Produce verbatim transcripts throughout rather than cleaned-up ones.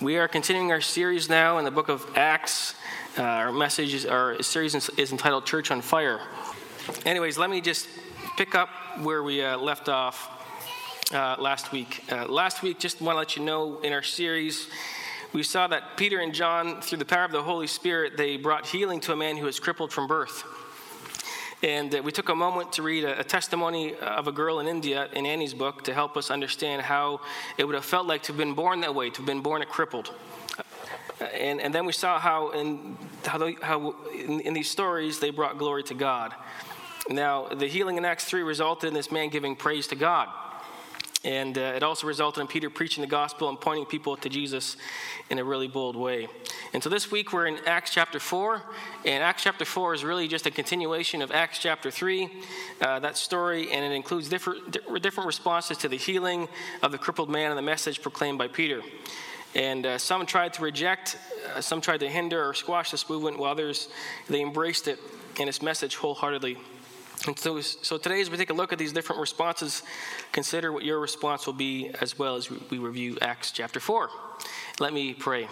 We are continuing our series now in the book of Acts. Uh, our message, is, our series is entitled Church on Fire. Anyways, let me just pick up where we uh, left off uh, last week. Uh, last week, just want to let you know, in our series, we saw that Peter and John, through the power of the Holy Spirit, they brought healing to a man who was crippled from birth. And uh, we took a moment to read a, a testimony of a girl in India in Annie's book to help us understand how it would have felt like to have been born that way, to have been born a crippled. Uh, and, and then we saw how, in, how, they, how in, in these stories they brought glory to God. Now, the healing in Acts three resulted in this man giving praise to God. And uh, it also resulted in Peter preaching the gospel and pointing people to Jesus in a really bold way. And so this week we're in Acts chapter four. And Acts chapter four is really just a continuation of Acts chapter three, uh, that story. And it includes different, different responses to the healing of the crippled man and the message proclaimed by Peter. And uh, some tried to reject, uh, some tried to hinder or squash this movement, while others, they embraced it and its message wholeheartedly. And so, so today, as we take a look at these different responses, consider what your response will be as well as we review Acts chapter four. Let me pray.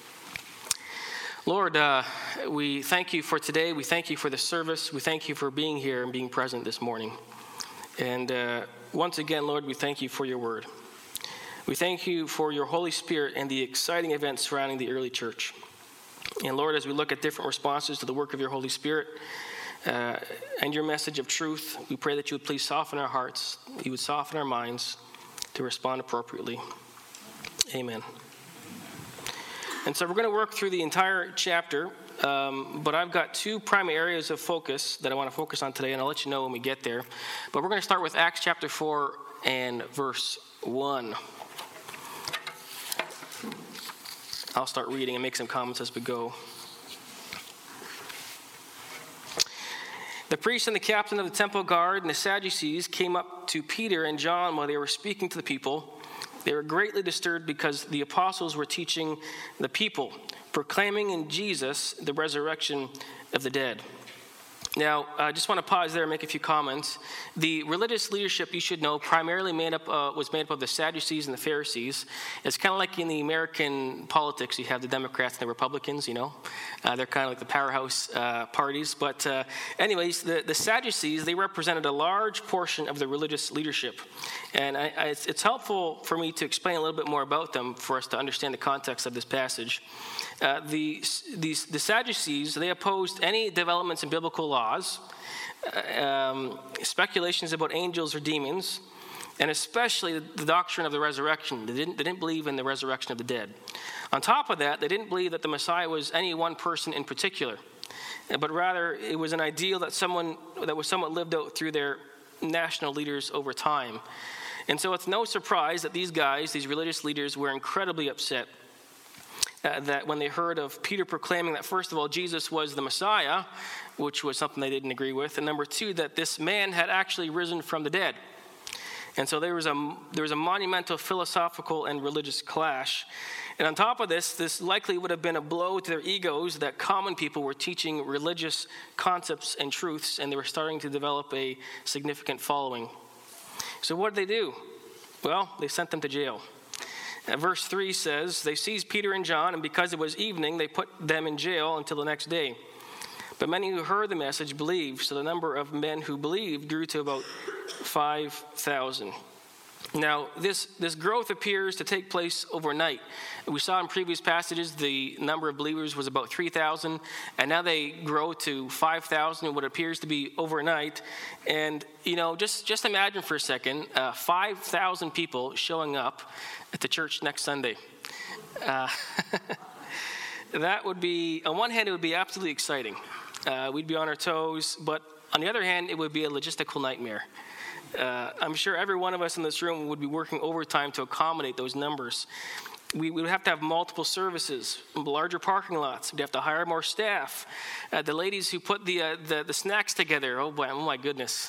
Lord, uh, we thank you for today. We thank you for the service. We thank you for being here and being present this morning. And uh, once again, Lord, we thank you for your word. We thank you for your Holy Spirit and the exciting events surrounding the early church. And Lord, as we look at different responses to the work of your Holy Spirit, Uh, and your message of truth, we pray that you would please soften our hearts, you would soften our minds to respond appropriately. Amen. And so we're going to work through the entire chapter, um, but I've got two primary areas of focus that I want to focus on today, and I'll let you know when we get there. But we're going to start with Acts chapter four and verse one. I'll start reading and make some comments as we go. The priest and the captain of the temple guard and the Sadducees came up to Peter and John while they were speaking to the people. They were greatly disturbed because the apostles were teaching the people, proclaiming in Jesus the resurrection of the dead. Now, I just want to pause there and make a few comments. The religious leadership, you should know, primarily made up uh, was made up of the Sadducees and the Pharisees. It's kind of like in the American politics, you have the Democrats and the Republicans, you know. Uh, they're kind of like the powerhouse uh, parties. But uh, anyways, the, the Sadducees, they represented a large portion of the religious leadership. And I, I, it's, it's helpful for me to explain a little bit more about them for us to understand the context of this passage. Uh, the, the, the Sadducees, they opposed any developments in biblical laws, um, speculations about angels or demons, and especially the doctrine of the resurrection. They didn't, they didn't believe in the resurrection of the dead. On top of that, they didn't believe that the Messiah was any one person in particular, but rather it was an ideal that someone that was somewhat lived out through their national leaders over time. And so it's no surprise that these guys, these religious leaders, were incredibly upset Uh, that when they heard of Peter proclaiming that, first of all, Jesus was the Messiah, which was something they didn't agree with, and number two, that this man had actually risen from the dead. And so there was a there was a monumental philosophical and religious clash. And on top of this, this likely would have been a blow to their egos that common people were teaching religious concepts and truths, and they were starting to develop a significant following. So what did they do? Well, they sent them to jail. Uh, verse three says, they seized Peter and John, and because it was evening, they put them in jail until the next day. But many who heard the message believed, so the number of men who believed grew to about five thousand. Now, this, this growth appears to take place overnight. We saw in previous passages the number of believers was about three thousand, and now they grow to five thousand in what appears to be overnight. And, you know, just, just imagine for a second, uh, five thousand people showing up at the church next Sunday. Uh, that would be, on one hand, it would be absolutely exciting. Uh, we'd be on our toes, but on the other hand, it would be a logistical nightmare. Uh, I'm sure every one of us in this room would be working overtime to accommodate those numbers. We would have to have multiple services, larger parking lots. We'd have to hire more staff. Uh, the ladies who put the, uh, the the snacks together, oh boy, oh my goodness.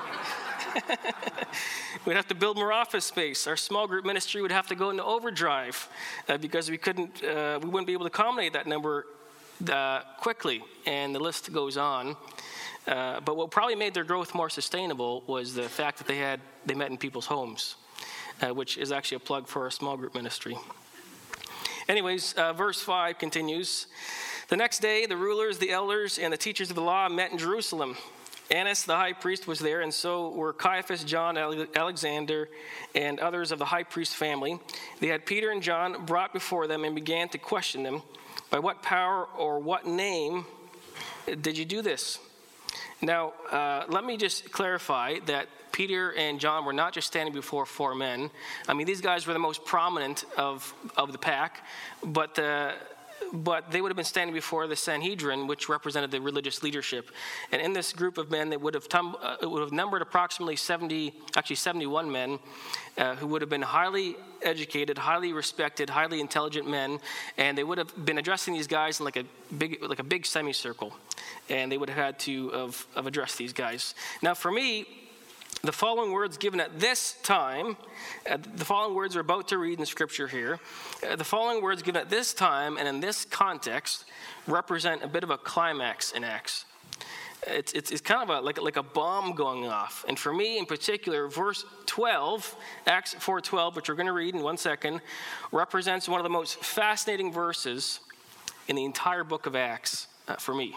We'd have to build more office space. Our small group ministry would have to go into overdrive uh, because we couldn't, uh, we wouldn't be able to accommodate that number uh, quickly, and the list goes on. Uh, but what probably made their growth more sustainable was the fact that they had they met in people's homes, uh, which is actually a plug for our small group ministry. Anyways, uh, verse five continues. The next day, the rulers, the elders, and the teachers of the law met in Jerusalem. Annas, the high priest, was there, and so were Caiaphas, John, Alexander, and others of the high priest family. They had Peter and John brought before them and began to question them. By what power or what name did you do this? Now, uh, let me just clarify that Peter and John were not just standing before four men. I mean, these guys were the most prominent of, of the pack, but uh, but they would have been standing before the Sanhedrin, which represented the religious leadership. And in this group of men, they would have tum- uh, it would have numbered approximately seventy, actually seventy-one men, uh, who would have been highly educated, highly respected, highly intelligent men, and they would have been addressing these guys in like a big, like a big semicircle, and they would have had to have, have addressed these guys. Now, for me, the following words given at this time, uh, the following words we're about to read in Scripture here, uh, the following words given at this time and in this context represent a bit of a climax in Acts. It's, it's, it's kind of a, like, like a bomb going off. And for me in particular, verse twelve, Acts four twelve, which we're going to read in one second, represents one of the most fascinating verses in the entire book of Acts uh, for me.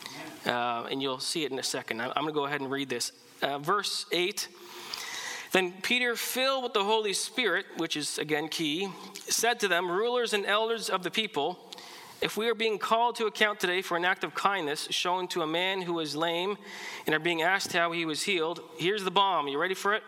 Uh, and you'll see it in a second. I'm going to go ahead and read this. Uh, verse eight, then Peter, filled with the Holy Spirit, which is again key, said to them, rulers and elders of the people, if we are being called to account today for an act of kindness shown to a man who is lame and are being asked how he was healed, here's the bomb. You ready for it?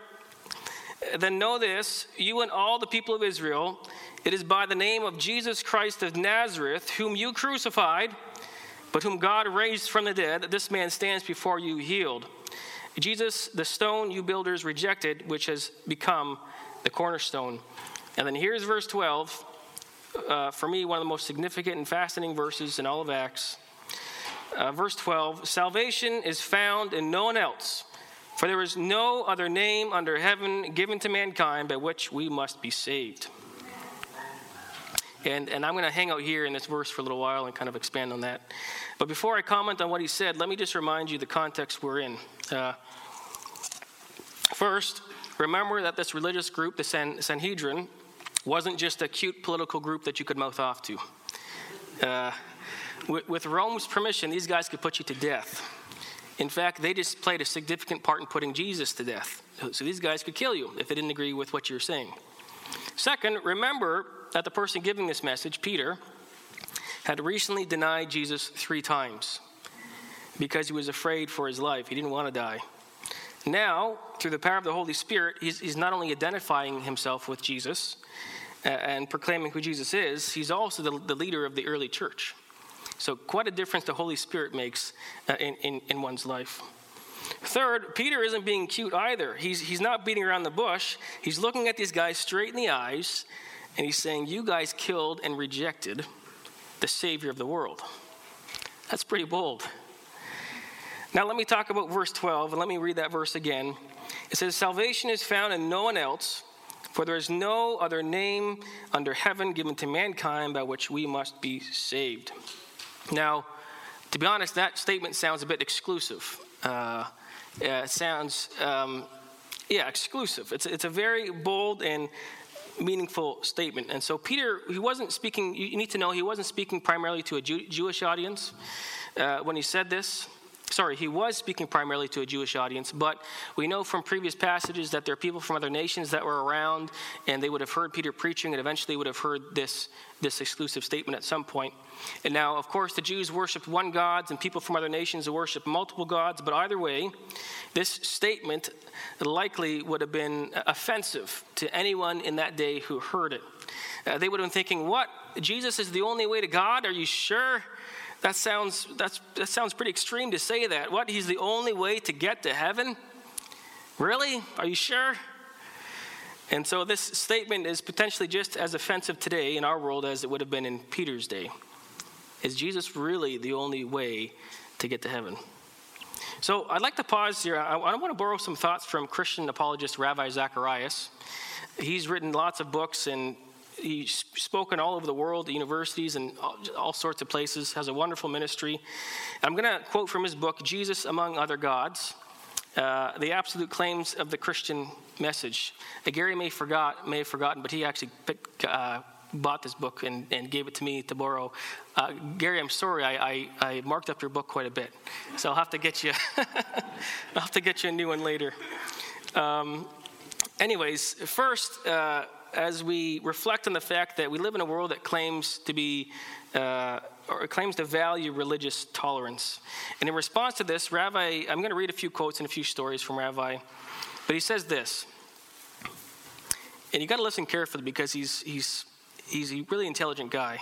Then know this, you and all the people of Israel, it is by the name of Jesus Christ of Nazareth, whom you crucified, but whom God raised from the dead, that this man stands before you healed. Jesus, the stone you builders rejected, which has become the cornerstone. And then here's verse twelve. Uh, for me, one of the most significant and fascinating verses in all of Acts. Uh, verse twelve, salvation is found in no one else, for there is no other name under heaven given to mankind by which we must be saved. And, and I'm going to hang out here in this verse for a little while and kind of expand on that. But before I comment on what he said, let me just remind you the context we're in. Uh, first, remember that this religious group, the San, Sanhedrin, wasn't just a cute political group that you could mouth off to. Uh, with, with Rome's permission, these guys could put you to death. In fact, they just played a significant part in putting Jesus to death. So these guys could kill you if they didn't agree with what you're saying. Second, remember that the person giving this message, Peter, had recently denied Jesus three times because he was afraid for his life. He didn't want to die. Now, through the power of the Holy Spirit, he's, he's not only identifying himself with Jesus uh, and proclaiming who Jesus is, he's also the, the leader of the early church. So quite a difference the Holy Spirit makes uh, in, in, in one's life. Third, Peter isn't being cute either. He's, he's not beating around the bush. He's looking at these guys straight in the eyes, and he's saying, you guys killed and rejected the Savior of the world. That's pretty bold. Now let me talk about verse twelve, and let me read that verse again. It says, salvation is found in no one else, for there is no other name under heaven given to mankind by which we must be saved. Now, to be honest, that statement sounds a bit exclusive. Uh, it sounds, um, yeah, exclusive. It's, it's a very bold and meaningful statement. And so Peter, he wasn't speaking, you need to know, he wasn't speaking primarily to a Jew, Jewish audience uh, when he said this. Sorry, he was speaking primarily to a Jewish audience, but we know from previous passages that there are people from other nations that were around, and they would have heard Peter preaching and eventually would have heard this, this exclusive statement at some point. And now, of course, the Jews worshiped one God, and people from other nations worshiped multiple gods, but either way, this statement likely would have been offensive to anyone in that day who heard it. Uh, they would have been thinking, what? Jesus is the only way to God? Are you sure? That sounds that's that sounds pretty extreme to say that. What? He's the only way to get to heaven? Really? Are you sure? And so this statement is potentially just as offensive today in our world as it would have been in Peter's day. Is Jesus really the only way to get to heaven? So I'd like to pause here. I, I want to borrow some thoughts from Christian apologist Ravi Zacharias. He's written lots of books, and he's spoken all over the world, at universities and all, all sorts of places, has a wonderful ministry. I'm going to quote from his book, Jesus Among Other Gods, uh, the absolute claims of the Christian message. Uh, Gary may, forgot, may have forgotten, but he actually picked, uh, bought this book and, and gave it to me to borrow. Uh, Gary, I'm sorry, I, I, I marked up your book quite a bit, so I'll have to get you. I'll have to get you a new one later. Um, anyways, first, uh, as we reflect on the fact that we live in a world that claims to be, uh, or claims to value religious tolerance, and in response to this, Ravi, I'm going to read a few quotes and a few stories from Ravi, but he says this. And you got to listen carefully because he's he's he's a really intelligent guy.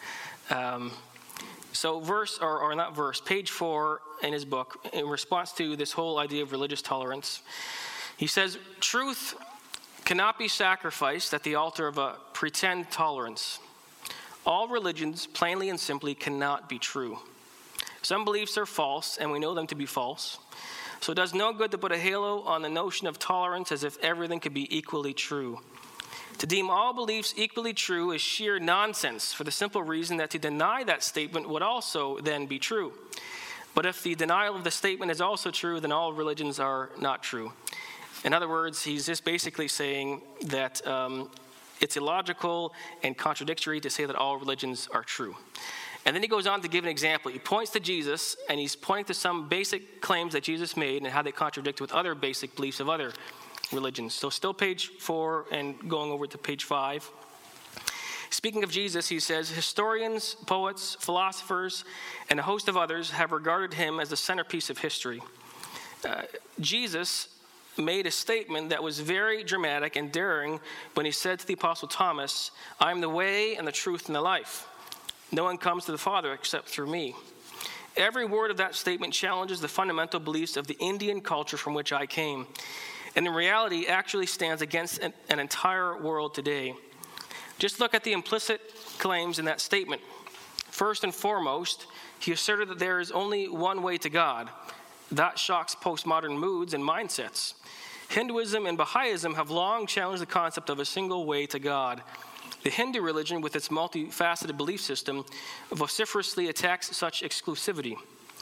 Um, so verse, or, or not verse, page four in his book, in response to this whole idea of religious tolerance, he says, truth cannot be sacrificed at the altar of a pretend tolerance. All religions, plainly and simply, cannot be true. Some beliefs are false, and we know them to be false. So it does no good to put a halo on the notion of tolerance as if everything could be equally true. To deem all beliefs equally true is sheer nonsense, for the simple reason that to deny that statement would also then be true. But if the denial of the statement is also true, then all religions are not true. In other words, he's just basically saying that um, it's illogical and contradictory to say that all religions are true. And then he goes on to give an example. He points to Jesus, and he's pointing to some basic claims that Jesus made and how they contradict with other basic beliefs of other religions. So still page four and going over to page five. Speaking of Jesus, he says, historians, poets, philosophers, and a host of others have regarded him as the centerpiece of history. Uh, Jesus made a statement that was very dramatic and daring when he said to the Apostle Thomas, I am the way and the truth and the life. No one comes to the Father except through me. Every word of that statement challenges the fundamental beliefs of the Indian culture from which I came, and in reality actually stands against an, an entire world today. Just look at the implicit claims in that statement. First and foremost, he asserted that there is only one way to God. That shocks postmodern moods and mindsets. Hinduism and Baha'ism have long challenged the concept of a single way to God. The Hindu religion, with its multifaceted belief system, vociferously attacks such exclusivity.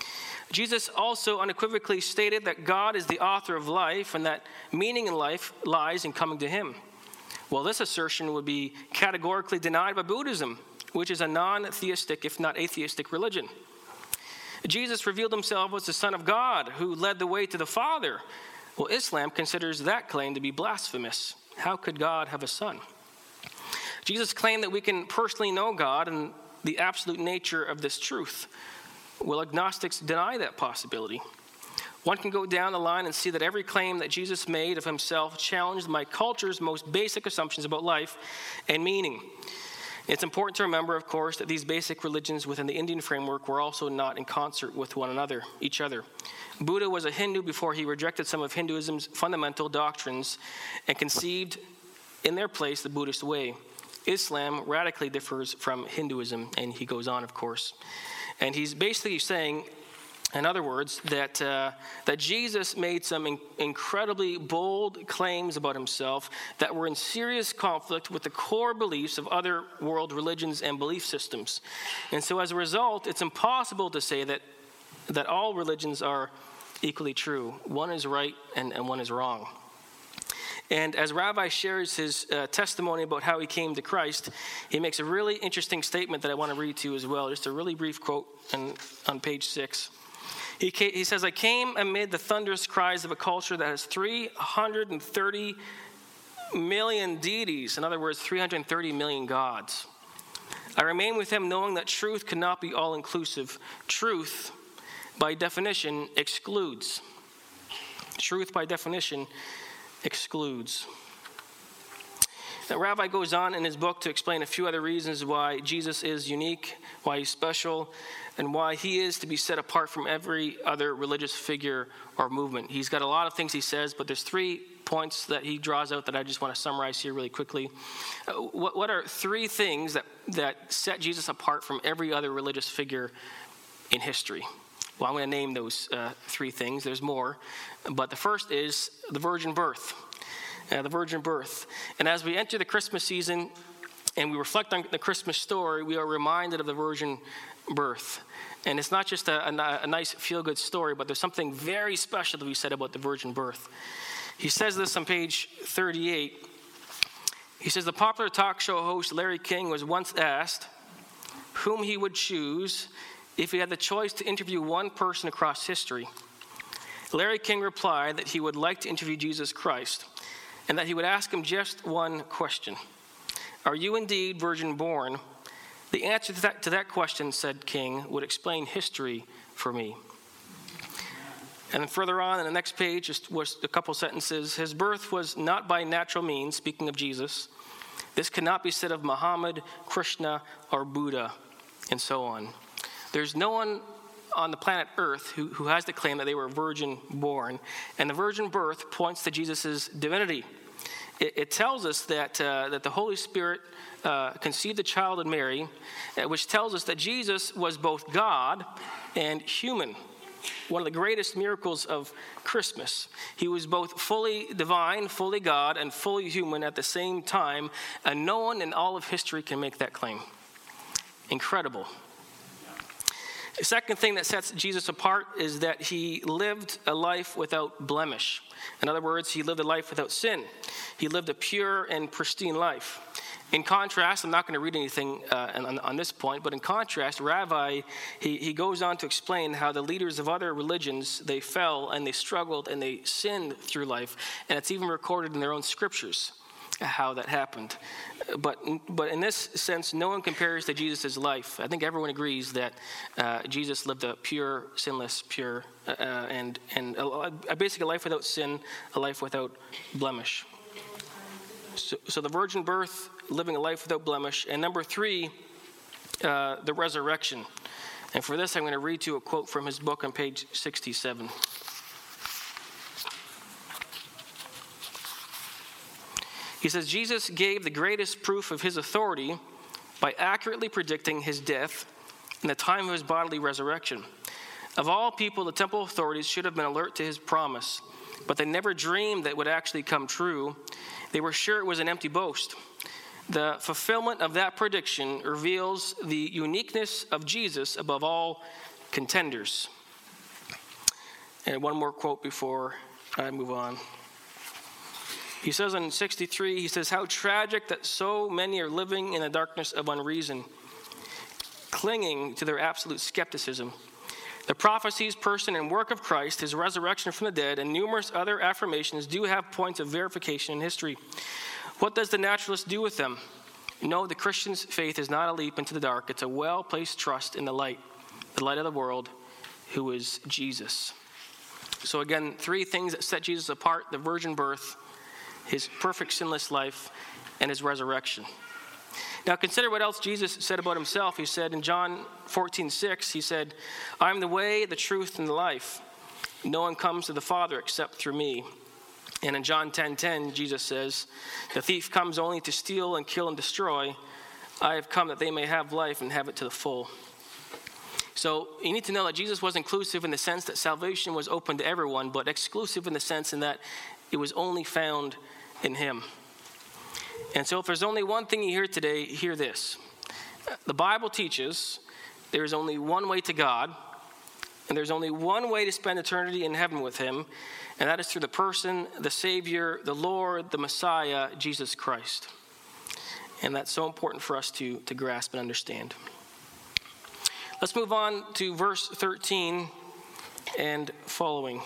Jesus also unequivocally stated that God is the author of life and that meaning in life lies in coming to him. Well, this assertion would be categorically denied by Buddhism, which is a non-theistic, if not atheistic, religion. Jesus revealed himself as the Son of God who led the way to the Father. Well, Islam considers that claim to be blasphemous. How could God have a son? Jesus claimed that we can personally know God and the absolute nature of this truth. Well, agnostics deny that possibility. One can go down the line and see that every claim that Jesus made of himself challenged my culture's most basic assumptions about life and meaning. It's important to remember, of course, that these basic religions within the Indian framework were also not in concert with one another, each other. Buddha was a Hindu before he rejected some of Hinduism's fundamental doctrines and conceived in their place the Buddhist way. Islam radically differs from Hinduism, and he goes on, of course. And he's basically saying, in other words, that uh, that Jesus made some in- incredibly bold claims about himself that were in serious conflict with the core beliefs of other world religions and belief systems. And so as a result, it's impossible to say that that all religions are equally true. One is right and, and one is wrong. And as Ravi shares his uh, testimony about how he came to Christ, he makes a really interesting statement that I want to read to you as well. Just a really brief quote in, on page six. He, ca- he says, I came amid the thunderous cries of a culture that has three hundred thirty million deities. In other words, three hundred thirty million gods. I remain with him knowing that truth cannot be all-inclusive. Truth, by definition, excludes. Truth, by definition, excludes. Now, Ravi goes on in his book to explain a few other reasons why Jesus is unique, why he's special, and why he is to be set apart from every other religious figure or movement. He's got a lot of things he says, but there's three points that he draws out that I just want to summarize here really quickly. Uh, what, what are three things that, that set Jesus apart from every other religious figure in history? Well, I'm going to name those uh, three things. There's more. But the first is the virgin birth. Uh, the virgin birth. And as we enter the Christmas season and we reflect on the Christmas story, we are reminded of the virgin birth. And it's not just a, a, a nice feel-good story, but there's something very special to be said about the virgin birth. He says this on page thirty-eight. He says the popular talk show host Larry King was once asked whom he would choose if he had the choice to interview one person across history. Larry King replied that he would like to interview Jesus Christ and that he would ask him just one question. Are you indeed virgin born? The answer to that, to that question, said King, would explain history for me. And then further on in the next page, just was a couple sentences. His birth was not by natural means, speaking of Jesus. This cannot be said of Muhammad, Krishna, or Buddha, and so on. There's no one on the planet Earth who, who has the claim that they were virgin born. And the virgin birth points to Jesus' divinity. It, it tells us that, uh, that the Holy Spirit uh, conceived the child in Mary, uh, which tells us that Jesus was both God and human. One of the greatest miracles of Christmas. He was both fully divine, fully God, and fully human at the same time, and no one in all of history can make that claim. Incredible. The second thing that sets Jesus apart is that he lived a life without blemish. In other words, he lived a life without sin. He lived a pure and pristine life. In contrast, I'm not going to read anything uh, on, on this point, but in contrast, Rabbi, he, he goes on to explain how the leaders of other religions, they fell and they struggled and they sinned through life. And it's even recorded in their own scriptures how that happened. But, but in this sense, no one compares to Jesus' life. I think everyone agrees that uh, Jesus lived a pure, sinless, pure, uh, and, and a, a basically a life without sin, a life without blemish. So, so the virgin birth, living a life without blemish. And number three, uh, the resurrection. And for this, I'm going to read to you a quote from his book on page sixty-seven. He says, Jesus gave the greatest proof of his authority by accurately predicting his death and the time of his bodily resurrection. Of all people, the temple authorities should have been alert to his promise, but they never dreamed that it would actually come true. They were sure it was an empty boast. The fulfillment of that prediction reveals the uniqueness of Jesus above all contenders. And one more quote before I move on. He says in sixty-three, he says, how tragic that so many are living in the darkness of unreason, clinging to their absolute skepticism. The prophecies, person, and work of Christ, his resurrection from the dead, and numerous other affirmations do have points of verification in history. What does the naturalist do with them? No, the Christian's faith is not a leap into the dark. It's a well-placed trust in the light, the light of the world, who is Jesus. So again, three things that set Jesus apart: the virgin birth, his perfect sinless life, and his resurrection. Now consider what else Jesus said about himself. He said in John fourteen six, he said, I am the way, the truth, and the life. No one comes to the Father except through me. And in John ten ten, Jesus says, the thief comes only to steal and kill and destroy. I have come that they may have life and have it to the full. So you need to know that Jesus was inclusive in the sense that salvation was open to everyone, but exclusive in the sense in that it was only found in him. And so if there's only one thing you hear today, hear this. The Bible teaches there is only one way to God, and there's only one way to spend eternity in heaven with him, and that is through the person, the Savior, the Lord, the Messiah, Jesus Christ. And that's so important for us to, to grasp and understand. Let's move on to verse thirteen and following.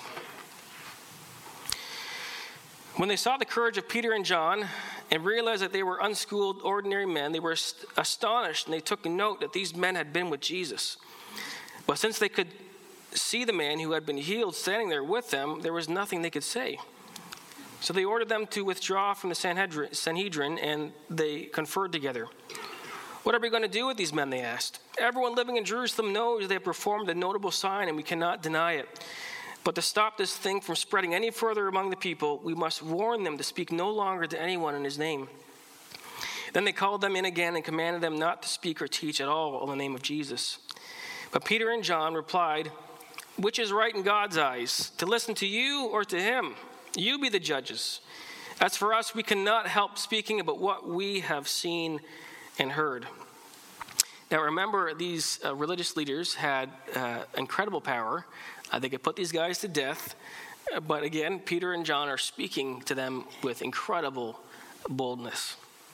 When they saw the courage of Peter and John and realized that they were unschooled, ordinary men, they were astonished, and they took note that these men had been with Jesus. But since they could see the man who had been healed standing there with them, there was nothing they could say. So they ordered them to withdraw from the Sanhedrin, and they conferred together. What are we going to do with these men, they asked. Everyone living in Jerusalem knows they have performed a notable sign, and we cannot deny it. But to stop this thing from spreading any further among the people, we must warn them to speak no longer to anyone in his name. Then they called them in again and commanded them not to speak or teach at all in the name of Jesus. But Peter and John replied, which is right in God's eyes, to listen to you or to him? You be the judges. As for us, we cannot help speaking about what we have seen and heard. Now remember, these uh, religious leaders had uh, incredible power. Uh, they could put these guys to death. Uh, but again, Peter and John are speaking to them with incredible boldness.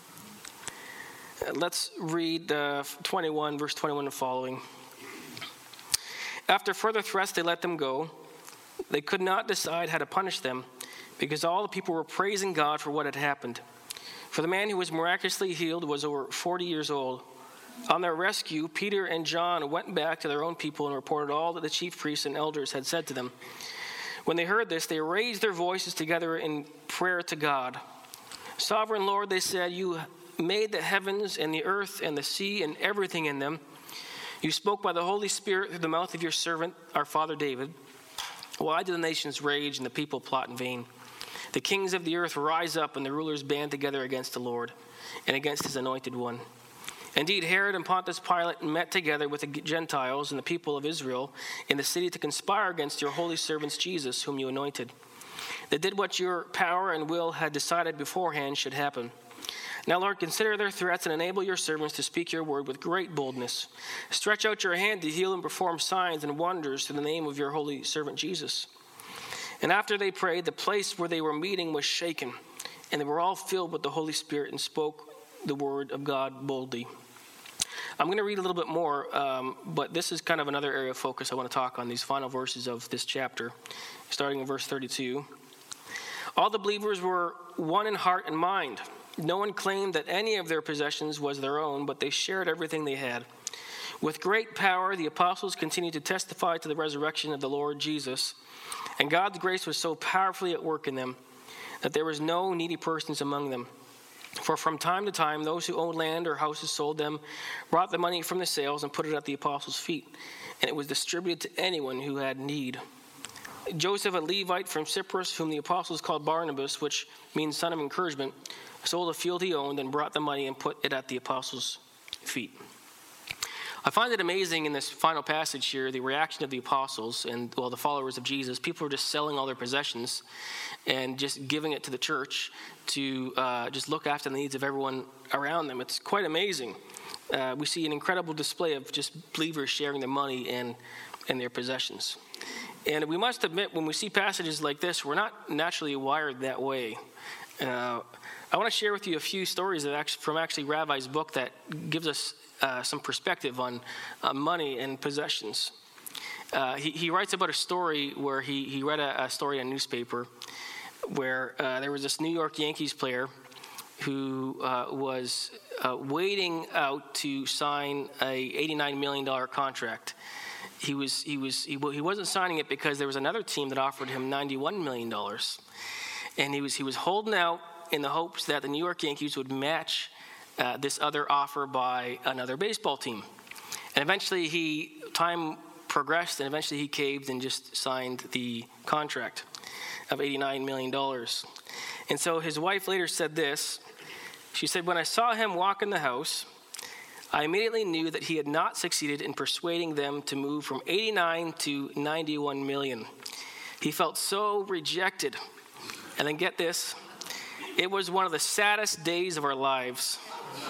Let's read uh, twenty-one, verse twenty-one and following. After further threats, they let them go. They could not decide how to punish them because all the people were praising God for what had happened. For the man who was miraculously healed was over forty years old. On their rescue, Peter and John went back to their own people and reported all that the chief priests and elders had said to them. When they heard this, they raised their voices together in prayer to God. Sovereign Lord, they said, you made the heavens and the earth and the sea and everything in them. You spoke by the Holy Spirit through the mouth of your servant, our father David. Why do the nations rage and the people plot in vain? The kings of the earth rise up and the rulers band together against the Lord and against his anointed one. Indeed, Herod and Pontius Pilate met together with the Gentiles and the people of Israel in the city to conspire against your holy servant Jesus, whom you anointed. They did what your power and will had decided beforehand should happen. Now, Lord, consider their threats and enable your servants to speak your word with great boldness. Stretch out your hand to heal and perform signs and wonders through the name of your holy servant Jesus. And after they prayed, the place where they were meeting was shaken, and they were all filled with the Holy Spirit and spoke the word of God boldly. I'm going to read a little bit more, um, but this is kind of another area of focus I want to talk on, these final verses of this chapter, starting in verse thirty-two. All the believers were one in heart and mind. No one claimed that any of their possessions was their own, but they shared everything they had. With great power, the apostles continued to testify to the resurrection of the Lord Jesus, and God's grace was so powerfully at work in them that there was no needy persons among them. For from time to time, those who owned land or houses sold them, brought the money from the sales and put it at the apostles' feet, and it was distributed to anyone who had need. Joseph, a Levite from Cyprus, whom the apostles called Barnabas, which means son of encouragement, sold a field he owned and brought the money and put it at the apostles' feet. I find it amazing in this final passage here, the reaction of the apostles and, well, the followers of Jesus. People are just selling all their possessions and just giving it to the church to uh, just look after the needs of everyone around them. It's quite amazing. Uh, we see an incredible display of just believers sharing their money and, and their possessions. And we must admit, when we see passages like this, we're not naturally wired that way. Uh, I want to share with you a few stories that actually, from actually Ravi's book that gives us uh, some perspective on uh, money and possessions. Uh, he, he writes about a story where he, he read a, a story in a newspaper where uh, there was this New York Yankees player who uh, was uh, waiting out to sign a eighty-nine million dollars contract. He was he was he, he wasn't signing it because there was another team that offered him ninety-one million dollars, and he was he was holding out in the hopes that the New York Yankees would match uh, this other offer by another baseball team. And eventually, he time progressed, and eventually he caved and just signed the contract of eighty-nine million dollars. And so his wife later said this. She said, "When I saw him walk in the house, I immediately knew that he had not succeeded in persuading them to move from eighty-nine to ninety-one million. He felt so rejected." And then get this, it was one of the saddest days of our lives.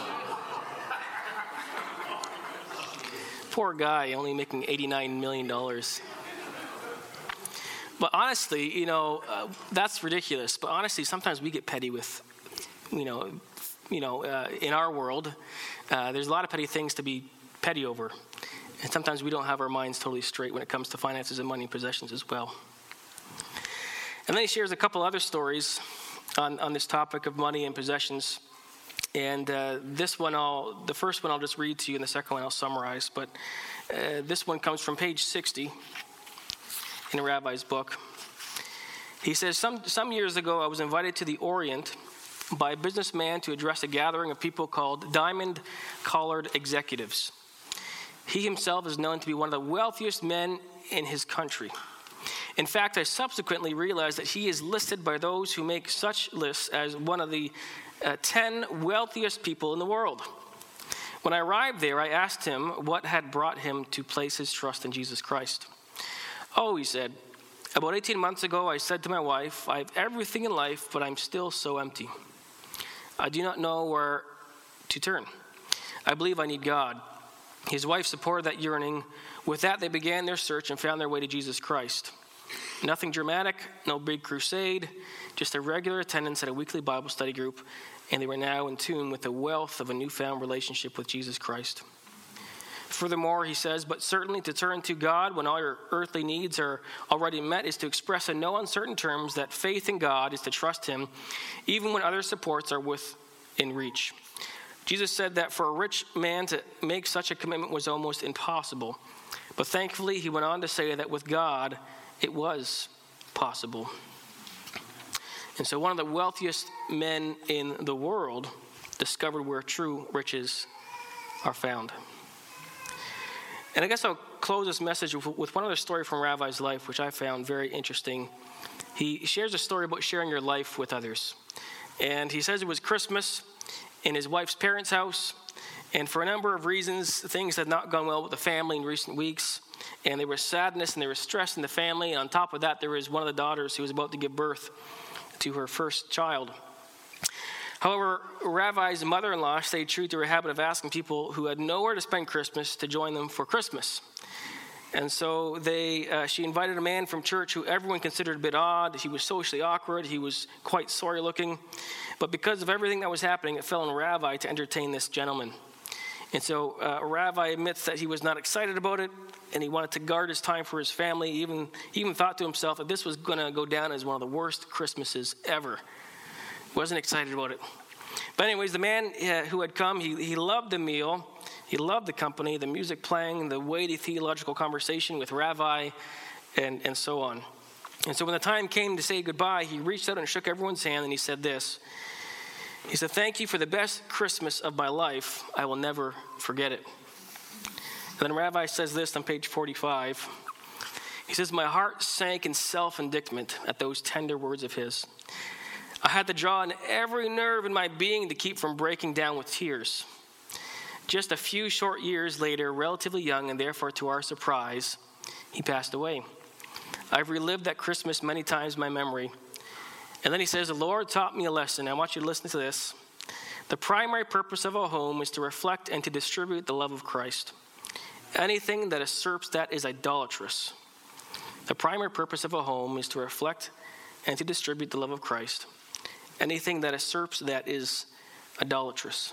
Poor guy, only making eighty-nine million dollars. But honestly, you know, uh, that's ridiculous. But honestly, sometimes we get petty with, you know, you know, uh, in our world, uh, there's a lot of petty things to be petty over. And sometimes we don't have our minds totally straight when it comes to finances and money and possessions as well. And then he shares a couple other stories on, on this topic of money and possessions. And uh, this one, I'll, the first one I'll just read to you, and the second one I'll summarize. But uh, this one comes from page sixty in a rabbi's book. He says, some, some years ago, I was invited to the Orient by a businessman to address a gathering of people called diamond-collared executives. He himself is known to be one of the wealthiest men in his country. In fact, I subsequently realized that he is listed by those who make such lists as one of the uh, ten wealthiest people in the world. When I arrived there, I asked him what had brought him to place his trust in Jesus Christ. "Oh," he said, "about eighteen months ago, I said to my wife, I have everything in life, but I'm still so empty. I do not know where to turn. I believe I need God." His wife supported that yearning. With that, they began their search and found their way to Jesus Christ. Nothing dramatic, no big crusade, just a regular attendance at a weekly Bible study group, and they were now in tune with the wealth of a newfound relationship with Jesus Christ. Furthermore, he says, but certainly to turn to God when all your earthly needs are already met is to express in no uncertain terms that faith in God is to trust him, even when other supports are within reach. Jesus said that for a rich man to make such a commitment was almost impossible. But thankfully, he went on to say that with God, it was possible. And so one of the wealthiest men in the world discovered where true riches are found. And I guess I'll close this message with one other story from Ravi's life, which I found very interesting. He shares a story about sharing your life with others. And he says it was Christmas in his wife's parents' house. And for a number of reasons, things had not gone well with the family in recent weeks. And there was sadness and there was stress in the family. And on top of that, there was one of the daughters who was about to give birth to her first child. However, Ravi's mother-in-law stayed true to her habit of asking people who had nowhere to spend Christmas to join them for Christmas. And so they, uh, she invited a man from church who everyone considered a bit odd. He was socially awkward. He was quite sorry looking. But because of everything that was happening, it fell on Ravi to entertain this gentleman. And so uh, Ravi admits that he was not excited about it, and he wanted to guard his time for his family. He even, he even thought to himself that this was going to go down as one of the worst Christmases ever. Wasn't excited about it. But anyways, the man uh, who had come, he, he loved the meal. He loved the company, the music playing, the weighty theological conversation with Ravi, and, and so on. And so when the time came to say goodbye, he reached out and shook everyone's hand, and he said this. He said, "Thank you for the best Christmas of my life. I will never forget it." And then Ravi says this on page forty-five. He says, "My heart sank in self-indictment at those tender words of his. I had to draw on every nerve in my being to keep from breaking down with tears. Just a few short years later, relatively young, and therefore to our surprise, he passed away. I've relived that Christmas many times in my memory." And then he says, "The Lord taught me a lesson." I want you to listen to this. "The primary purpose of a home is to reflect and to distribute the love of Christ. Anything that usurps that is idolatrous. The primary purpose of a home is to reflect and to distribute the love of Christ. Anything that usurps that is idolatrous."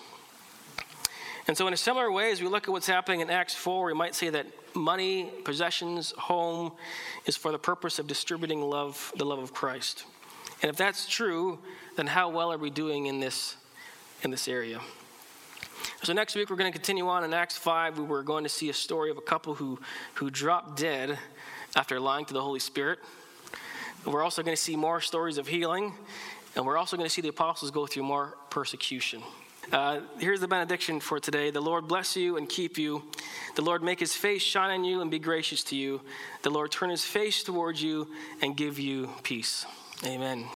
And so in a similar way, as we look at what's happening in Acts four, we might say that money, possessions, home is for the purpose of distributing love, the love of Christ. And if that's true, then how well are we doing in this, in this area? So next week, we're going to continue on in Acts five. We're going to see a story of a couple who, who dropped dead after lying to the Holy Spirit. We're also going to see more stories of healing. And we're also going to see the apostles go through more persecution. Uh, here's the benediction for today. The Lord bless you and keep you. The Lord make his face shine on you and be gracious to you. The Lord turn his face towards you and give you peace. Amen.